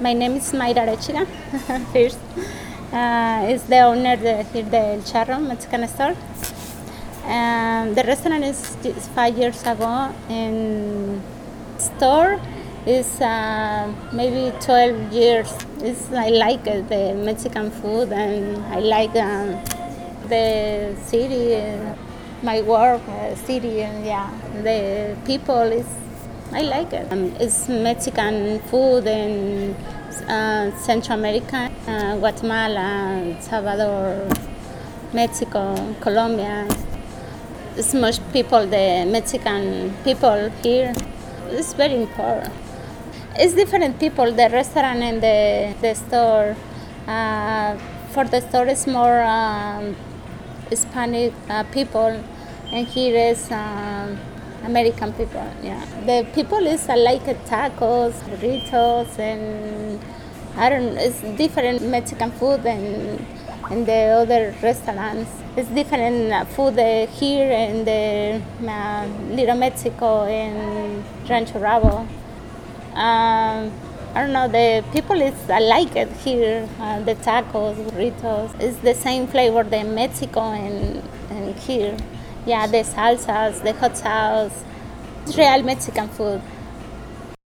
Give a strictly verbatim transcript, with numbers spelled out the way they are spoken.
My name is Mayra Arechiga. First, uh, is the owner the, here the El Charro Mexican store. Um, the restaurant is, is five years ago, and store is uh, maybe twelve years. It's, I like uh, the Mexican food, and I like um, the city, uh, my work uh, city, and yeah, the people is. I like it. Um, it's Mexican food in uh, Central America, uh, Guatemala, El Salvador, Mexico, Colombia. It's much people, the Mexican people here. It's very important. It's different people, the restaurant and the, the store. Uh, for the store, it's more um, Hispanic uh, people, and here is um, American people. Yeah, the people is uh, like uh, tacos, burritos, and I don't. It's different Mexican food than in the other restaurants. It's different uh, food uh, here in the uh, Little Mexico and Rancho Rabo. Um, I don't know, the people is I like it here. Uh, the tacos, burritos, it's the same flavor than Mexico and, and here. Yeah, the salsas, the hot sauce. It's real Mexican food.